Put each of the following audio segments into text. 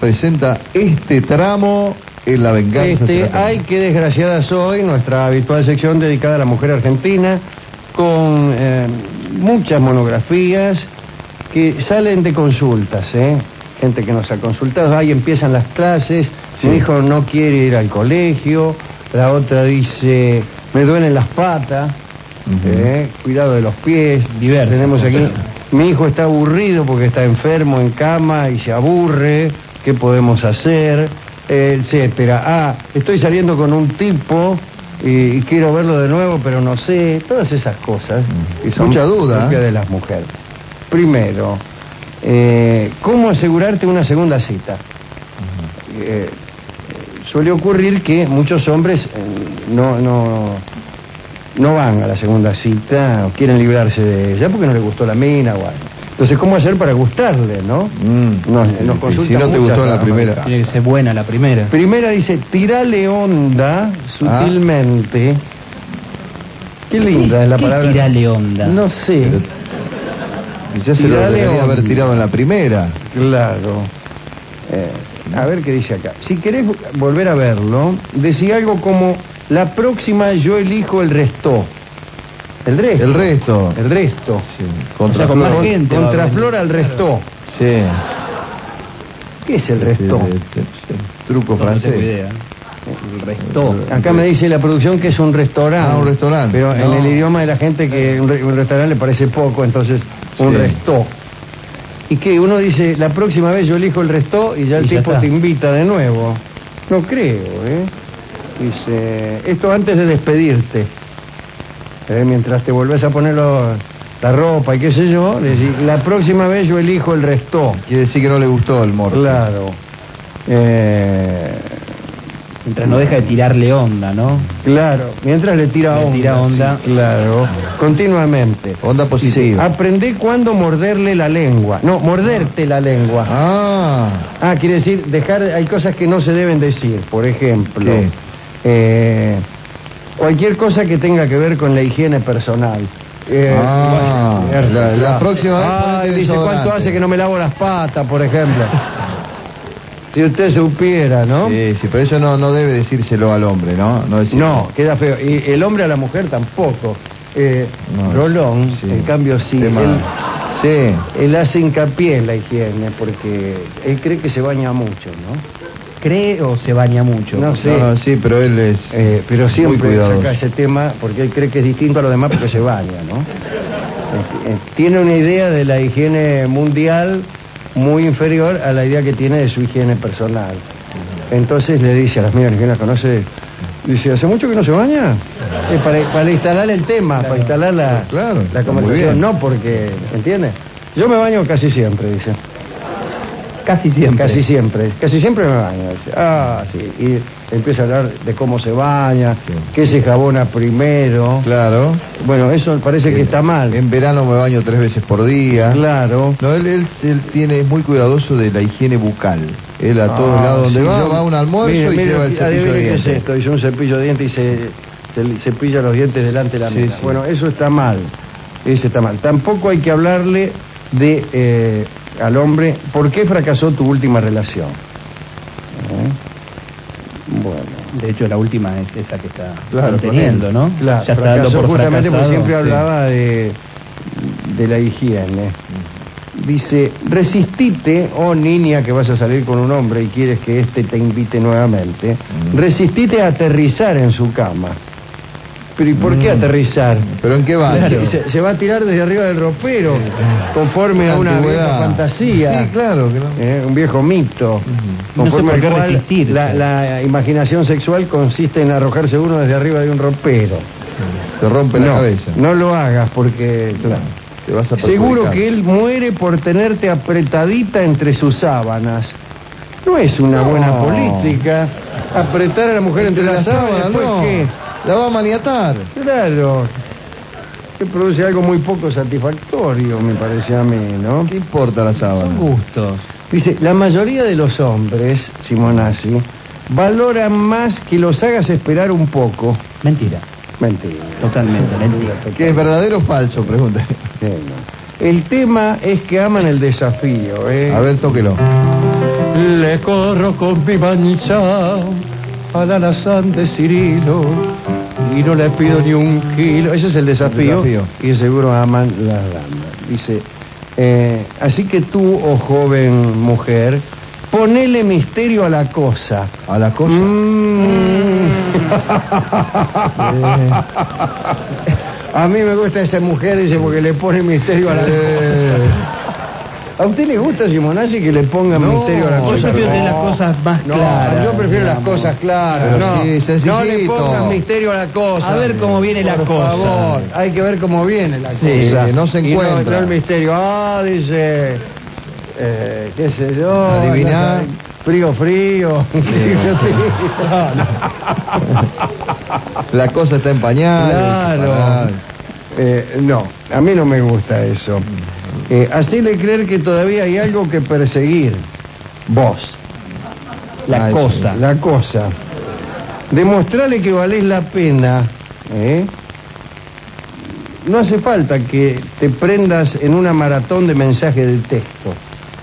presenta este tramo en La Venganza. Ay, qué desgraciada soy, nuestra habitual sección dedicada a la mujer argentina, con muchas monografías que salen de consultas, gente que nos ha consultado. Ahí empiezan las clases, sí. Mi hijo no quiere ir al colegio, la otra dice, me duelen las patas, cuidado de los pies. Diversas. Tenemos aquí, mi hijo está aburrido porque está enfermo en cama y se aburre, ¿qué podemos hacer? Etcétera. Estoy saliendo con un tipo y quiero verlo de nuevo, pero no sé. Todas esas cosas que son mucha duda propias de las mujeres. Primero, ¿cómo asegurarte una segunda cita? Suele ocurrir que muchos hombres no van a la segunda cita o quieren librarse de ella porque no les gustó la mina o algo. Entonces, ¿cómo hacer para gustarle, no? Nos consultan. Si no te gustó la primera. Tiene que ser buena la primera. Primera dice, tirale onda sutilmente. Qué linda es la palabra. ¿Qué tirale onda? No sé. Ya se lo debería haber tirado en la primera. Claro. A ver qué dice acá. Si querés volver a verlo, decía algo como, la próxima yo elijo el resto. El resto. Sí. Contraflor al resto. Sí. ¿Qué es el resto? Truco francés. El resto. Acá me dice la producción que es un restaurante. Un restaurante. Pero en el idioma de la gente que un restaurante le parece poco, entonces un resto. Y que uno dice, la próxima vez yo elijo el resto y ya el tipo te invita de nuevo. No creo, Dice, esto antes de despedirte. Mientras te volvés a poner la ropa y qué sé yo, le decís, la próxima vez yo elijo el resto. Quiere decir que no le gustó el morro. Claro. Mientras no deja de tirarle onda, ¿no? Claro, mientras le tira onda. Sí, claro, continuamente. Onda positiva. Aprendé cuándo morderle la lengua. No, morderte la lengua. Quiere decir, hay cosas que no se deben decir. Por ejemplo, cualquier cosa que tenga que ver con la higiene personal. La próxima vez. Dice, ¿cuánto hace que no me lavo las patas, por ejemplo? Si usted supiera, ¿no? Sí, pero eso no debe decírselo al hombre, ¿no? No, queda feo. Y el hombre a la mujer tampoco. Rolón, en cambio, sí. Él hace hincapié en la higiene porque él cree que se baña mucho, ¿no? ¿Cree o se baña mucho? No sé. Sí, pero él es pero siempre muy cuidadoso. saca ese tema porque él cree que es distinto a los demás porque se baña, ¿no? Tiene una idea de la higiene mundial muy inferior a la idea que tiene de su higiene personal. Entonces le dice a las minas que la conoce, dice, ¿hace mucho que no se baña? Para instalar el tema, para instalar la conversación, no porque, ¿entiendes? Yo me baño casi siempre, dice. Casi siempre me baño. Dice. Sí. Y empieza a hablar de cómo se baña, qué se jabona primero. Claro. Bueno, eso parece que está mal. En verano me baño 3 veces por día. Claro. No, él es muy cuidadoso de la higiene bucal. Él a todos lados donde va a un almuerzo y lleva el cepillo de dientes. ¿Qué es esto? Hizo un cepillo de dientes y se cepilla los dientes delante de la mesa. Sí. Bueno, eso está mal. Tampoco hay que hablarle al hombre, ¿por qué fracasó tu última relación? Bueno. De hecho, la última es esa que está teniendo, ¿no? Claro, ya está dando por justamente porque siempre hablaba de la higiene. Dice, resistite, niña que vas a salir con un hombre y quieres que éste te invite nuevamente, resistite a aterrizar en su cama. Pero ¿y por qué aterrizar? ¿Pero en qué va? Claro, se va a tirar desde arriba del ropero, conforme a una vieja fantasía. Sí, claro. Un viejo mito. Conforme al cual la imaginación sexual consiste en arrojarse uno desde arriba de un ropero. Se rompe la cabeza. No lo hagas porque, claro, te vas a seguro que él muere por tenerte apretadita entre sus sábanas. No es una buena política apretar a la mujer entre las sábanas. ¿Qué? La va a maniatar. Claro. Se produce algo muy poco satisfactorio, me parece a mí, ¿no? ¿Qué importa la sábana? Son gustos. Dice, la mayoría de los hombres, Simonazzi, valoran más que los hagas esperar un poco. Mentira. Totalmente mentira. ¿Qué es verdadero o falso? Pregunta. El tema es que aman el desafío, A ver, tóquelo. le corro con mi manchao al alazán de Cirilo y no le pido ni un kilo. Ese es el desafío. Y seguro aman las damas. Dice, así que tú, oh joven mujer, ponele misterio a la cosa. ¿A la cosa? A mí me gusta esa mujer, dice, porque le pone misterio a la cosa. ¿A usted le gusta, Simonazzi, que le pongan misterio a la cosa? Yo prefiero las cosas más claras. Yo prefiero las cosas claras. No le pongan misterio a la cosa. A ver cómo viene la cosa. Por favor, hay que ver cómo viene la cosa. No se encuentra. No el misterio. Dice, qué sé yo. Adivinar. Frío. La cosa está en pañales. Claro. No, a mí no me gusta eso. Hacele creer que todavía hay algo que perseguir. Vos. La cosa. Demostrarle que valés la pena. No hace falta que te prendas en una maratón de mensajes de texto.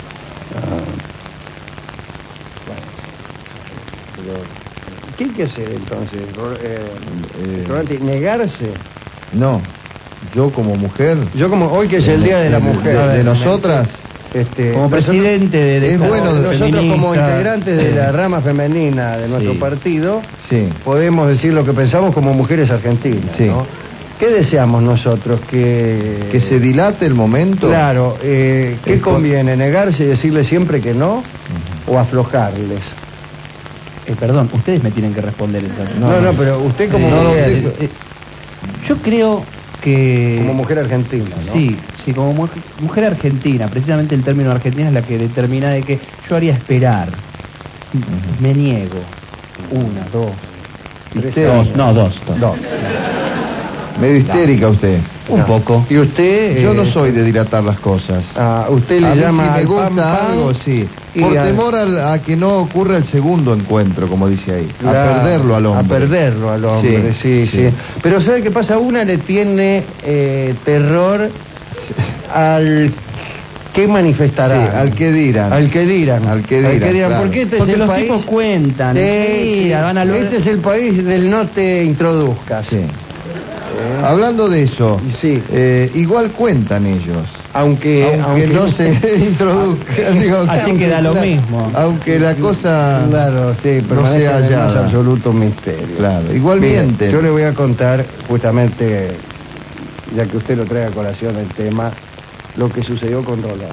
¿Qué hay que hacer entonces? ¿Negarse? No. Yo como mujer. Hoy que es el día de la mujer. De nosotras. Como presidente de es bueno, nosotros como integrantes de la rama femenina de nuestro partido, podemos decir lo que pensamos como mujeres argentinas, ¿no? ¿Qué deseamos nosotros? Que se dilate el momento. Claro, ¿qué conviene? ¿Negarse y decirle siempre que no? ¿O aflojarles? Perdón, ustedes me tienen que responder eso. No, pero usted como mujer... yo creo que... Como mujer argentina, ¿no? Sí, como mujer argentina. Precisamente el término argentina es la que determina de que yo haría esperar. Me niego. 1, 2... Dos. Medio histérica usted. Un poco. ¿Y usted? Yo no soy de dilatar las cosas. Usted le llama si me gusta algo, sí. Por temor a que no ocurra el segundo encuentro, como dice ahí. A perderlo al hombre. Sí. Pero ¿sabe qué pasa? Una le tiene terror al que manifestará. Al que dirán. Claro. Porque este es el los país... tipos cuentan. Van a este es el país del no te introduzcas. Sí. Hablando de eso, igual cuentan ellos. Aunque no se introduzcan. Así que da lo mismo. Aunque la cosa no sea hallada. Es absoluto misterio. Claro, igual mienten. Yo le voy a contar, justamente, ya que usted lo trae a colación el tema, lo que sucedió con Rolón.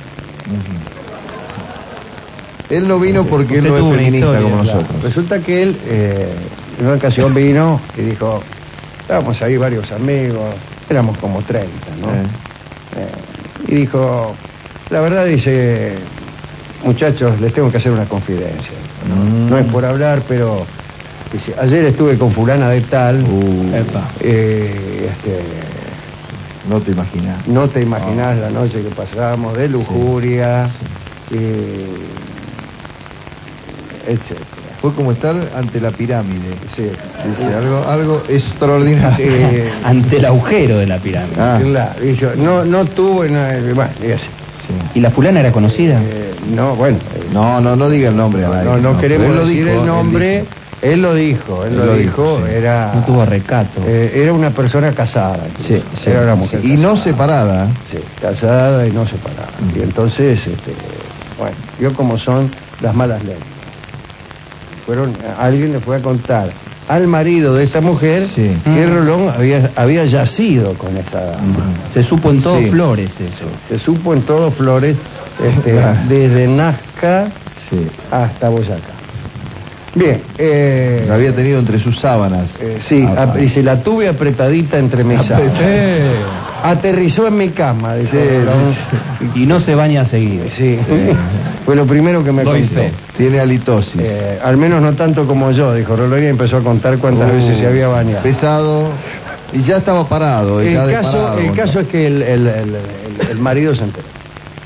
Él no vino porque él no es feminista como nosotros. Resulta que él, en una ocasión vino y dijo... Estábamos ahí varios amigos, éramos como 30, ¿no? Y dijo, la verdad, dice, muchachos, les tengo que hacer una confidencia. No es por hablar, pero dice, ayer estuve con fulana de tal. No te imaginas. No te imaginas la noche que pasamos de lujuria, etc. Fue como estar ante la pirámide. Dice algo extraordinario. Ante el agujero de la pirámide. Claro, y yo, no tuvo nada. Bueno, ¿Y la fulana era conocida? No, bueno. No diga el nombre. No queremos decir el nombre. Él lo dijo. Era... No tuvo recato. Era una persona casada. Era una mujer y no separada. Sí, casada y no separada. Y entonces, bueno, yo como son las malas leyes. Alguien le fue a contar al marido de esa mujer que Rolón había yacido con esa dama. Se supo en todos Flores eso. Se supo en todos Flores, desde Nazca hasta Boyacá. Bien. La había tenido entre sus sábanas. Y se la tuve apretadita entre mis sábanas. Aterrizó en mi cama, dice. Y no se baña seguido. Fue lo primero que me contó. Tiene halitosis. Al menos no tanto como yo, dijo Rolón, y empezó a contar cuántas veces se había bañado. Pesado. Y ya estaba parado. El caso es que el marido se enteró.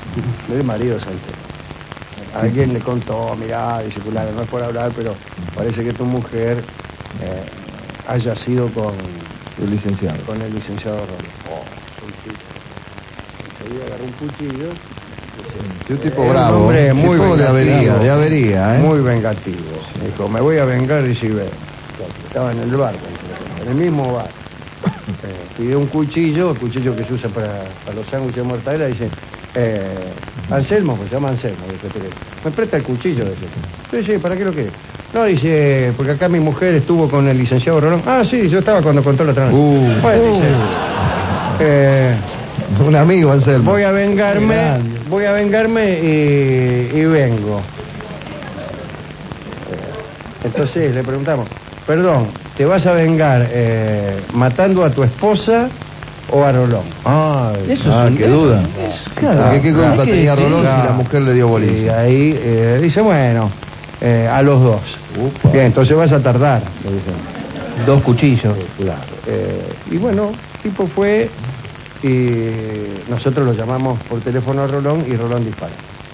Alguien le contó, mirá, dice, fulano, no es por hablar, pero parece que tu mujer haya sido con el licenciado. Con el licenciado Rolón. Enseguida agarró un cuchillo Sí, un tipo bravo. Un hombre muy vengativo, de avería, ¿eh? Muy vengativo. Dijo, me voy a vengar y si ve. Estaba en el bar, en el mismo bar. Pidió un cuchillo, el cuchillo que se usa para los sándwiches de mortadela, dice, Anselmo, pues se llama Anselmo, dice, me presta el cuchillo, dice. Sí, ¿para qué lo quiere? No, dice, porque acá mi mujer estuvo con el licenciado Rolón. Ah, sí, yo estaba cuando contó la otra noche. Bueno, dice, un amigo, Anselmo. Voy a vengarme y vengo. Entonces le preguntamos, perdón, ¿te vas a vengar matando a tu esposa o a Rolón? Qué duda. Claro, ¿Qué culpa tenía Rolón si la mujer le dio bolilla? Y ahí dice, bueno, a los dos. Upa. Bien, entonces vas a tardar, le dicen. 2 cuchillos. Claro. Y bueno, el tipo fue y nosotros lo llamamos por teléfono a Rolón y Rolón dispara.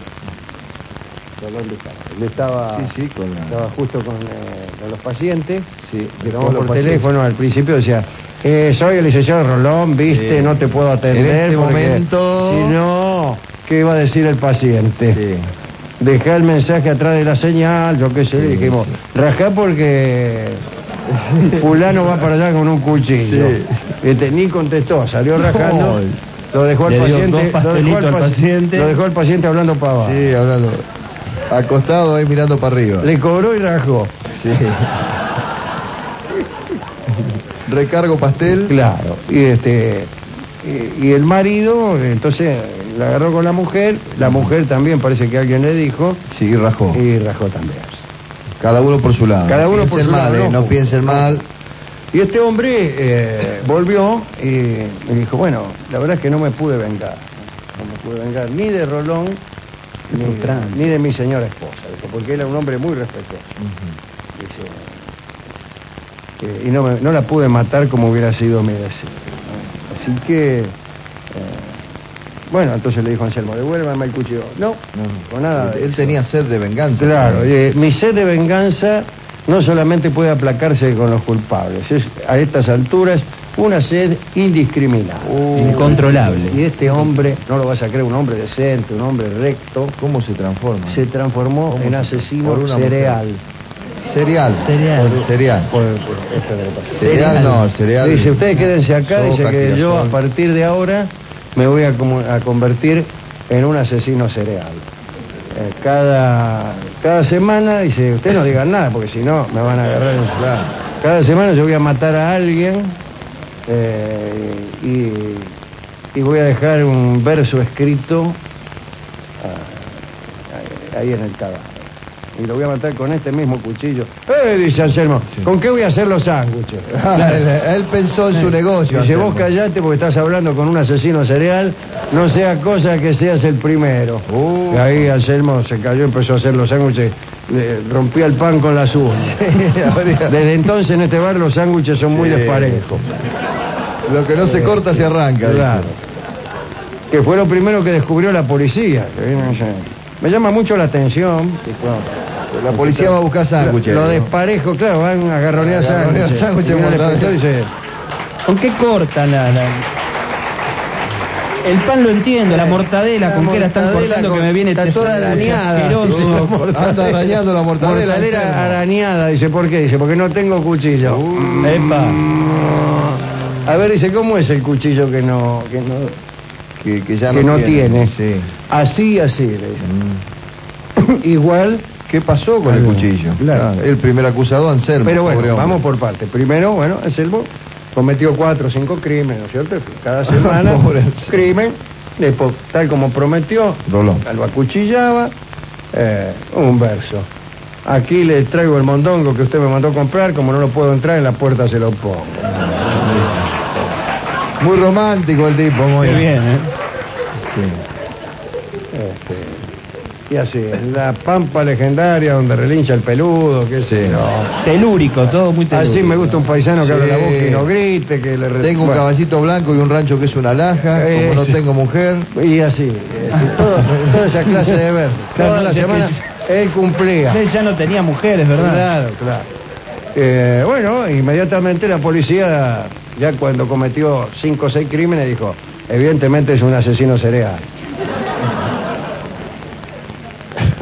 Él estaba justo con los pacientes. Sí, por teléfono. Al principio decía, soy el licenciado Rolón, viste, no te puedo atender. En este momento... Si no, ¿qué iba a decir el paciente? Sí. Dejá el mensaje atrás de la señal, yo qué sé, dijimos, rajá porque fulano va para allá con un cuchillo. Sí. Ni contestó, salió rajando. Lo dejó al paciente. Lo dejó al paciente hablando para abajo. Sí, hablando. Acostado ahí mirando para arriba. Le cobró y rajó. Sí. Recargo pastel. Claro. Y el marido, entonces, la agarró con la mujer también parece que alguien le dijo. Sí, y rajó. Y rajó también. Cada uno por su lado. Cada uno por su lado. No piensen mal. Y este hombre volvió y me dijo, bueno, la verdad es que no me pude vengar. No me pude vengar ni de Rolón ni de mi señora esposa, dijo, porque él era un hombre muy respetuoso. Dice, y no la pude matar como hubiera sido mi deseo. Así que, bueno, entonces le dijo a Anselmo, devuélvame el cuchillo. No, con nada. Él tenía sed de venganza. Claro, mi sed de venganza no solamente puede aplacarse con los culpables, es a estas alturas una sed indiscriminada. Incontrolable. Y este hombre, no lo vas a creer, un hombre decente, un hombre recto. ¿Cómo se transforma? Se transformó en asesino cereal. Cereal. Cereal. Dice, ustedes quédense acá, dice que yo a partir de ahora me voy a convertir en un asesino cereal. Cada semana, dice, ustedes no digan nada, porque si no me van a agarrar en claro. Cada semana yo voy a matar a alguien y voy a dejar un verso escrito ahí en el cadáver. Y lo voy a matar con este mismo cuchillo. Dice Anselmo, sí. ¿Con qué voy a hacer los sándwiches? Él pensó en su negocio. Dice, vos callate porque estás hablando con un asesino cereal, no sea cosa que seas el primero. Y ahí Anselmo se cayó, empezó a hacer los sándwiches, rompía el pan con las uñas. Desde entonces en este bar los sándwiches son muy desparejos. Lo que no se corta se arranca. Claro. Que fue lo primero que descubrió la policía. Me llama mucho la atención. La policía va a buscar sándwiches. Lo desparejo, claro, van a agarronear sándwiches. ¿Con qué cortan el pan lo entiendo, la mortadela, ¿con qué la están cortando? Que me viene está toda arañada. Anda arañando la mortadela. Mortadela arañada, dice, ¿por qué? Dice, porque no tengo cuchillo. Epa. A ver, dice, ¿cómo es el cuchillo que no tiene? Sí. Así, le dicen. Igual. ¿Qué pasó con el cuchillo? Claro. El primer acusado, Anselmo. Pero bueno, vamos por partes. Primero, bueno, Anselmo cometió 4 o 5 crímenes, ¿no es cierto? Cada semana, crimen. Después, tal como prometió, Rolón lo acuchillaba. Un verso. Aquí le traigo el mondongo que usted me mandó comprar, como no lo puedo entrar, en la puerta se lo pongo. Muy romántico el tipo, muy bien, ¿eh? Sí. Y así, la pampa legendaria donde relincha el peludo, qué sé yo. Telúrico, todo muy telúrico. Así me gusta un paisano que abra la boca y no grite, que le tengo un caballito blanco y un rancho que es una alhaja, como no tengo mujer. Y así, toda esa clase de ver. Toda la semana él cumplía. Él ya no tenía mujeres, ¿verdad? Claro. Bueno, inmediatamente la policía, ya cuando cometió 5 o 6 crímenes, dijo, evidentemente es un asesino cereal.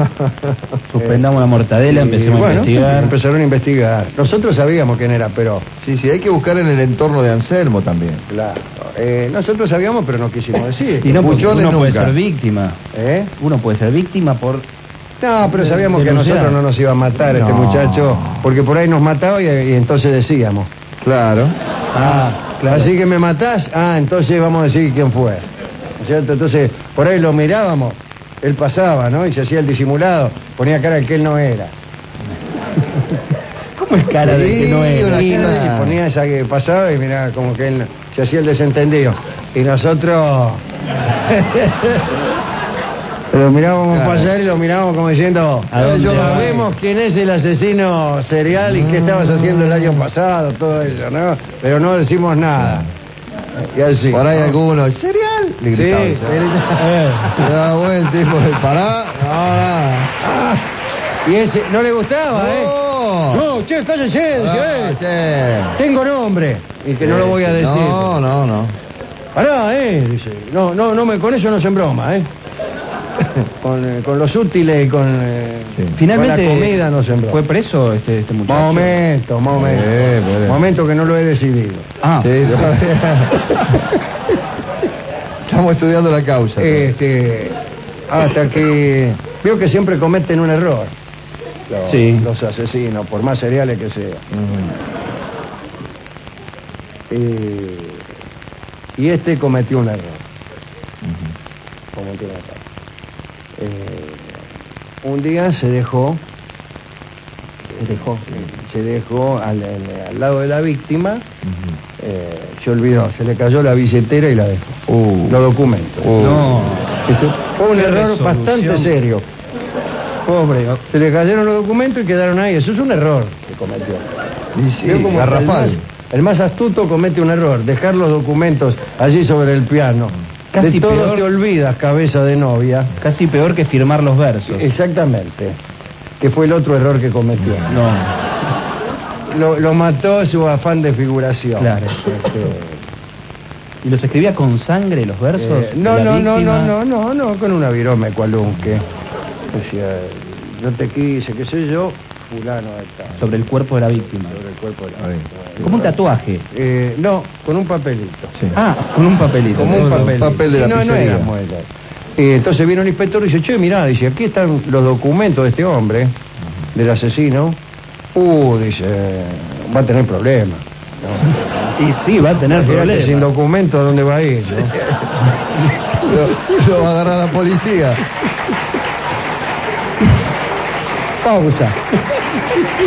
Suspendamos la mortadela, empecemos a investigar. Empezaron a investigar. Nosotros sabíamos quién era, pero... Sí, hay que buscar en el entorno de Anselmo también. Claro. Nosotros sabíamos, pero no quisimos decir. Y no, uno puede ser víctima. Uno puede ser víctima por... No, pero sabíamos que a nosotros no nos iba a matar este muchacho, porque por ahí nos mataba y entonces decíamos. Claro. Claro. Así que me matás, entonces vamos a decir quién fue. ¿Cierto? Entonces, por ahí lo mirábamos, él pasaba, ¿no? Y se hacía el disimulado, ponía cara de que él no era. ¿Cómo es cara de que no era? Y ponía esa que pasaba y miraba como que él se hacía el desentendido. Y nosotros... Lo mirábamos pasar y lo mirábamos como diciendo, sabemos quién es el asesino serial y qué estabas haciendo el año pasado, todo eso, ¿no? Pero no decimos nada. Y así. Por ahí alguno, ¿serial? Le gritaba. Sí, le daba vuelta, tipo, pará. Y ese, no le gustaba, No, che, cállese, tengo nombre. Y que no lo voy a decir. No. Pará, dice. Con eso no se embroma, con los útiles y Finalmente, con la comida no se embroma. ¿Fue preso este muchacho? Momento que no lo he decidido. Sí, estamos estudiando la causa. Hasta que veo que siempre cometen un error los asesinos, por más seriales que sean. Y este cometió un error. Cometió un error. Un día se dejó al lado de la víctima, se olvidó, se le cayó la billetera y la dejó. Los documentos. Fue un error bastante serio. Pobre, se le cayeron los documentos y quedaron ahí. Eso es un error que cometió. Garrafal. El más astuto comete un error, dejar los documentos allí sobre el piano. Casi de todo peor, te olvidas, cabeza de novia. Casi peor que firmar los versos. Exactamente. Que fue el otro error que cometió. Lo mató su afán de figuración. Claro. ¿Y los escribía con sangre los versos? No, con una virome cualunque. Decía, yo te quise, qué sé yo, fulano de tal. Sobre el cuerpo de la víctima. Sobre el cuerpo de la víctima. ¿Como un tatuaje? No, con un papelito. Sí. Con un papelito. Como un papelito. Papel de la pizzería. Entonces viene un inspector y dice, che, mirá, dice, aquí están los documentos de este hombre, del asesino. Dice, va a tener problemas. Y sí, va a tener problemas. Sin documento, ¿dónde va a ir? Lo va a agarrar la policía. Pausa.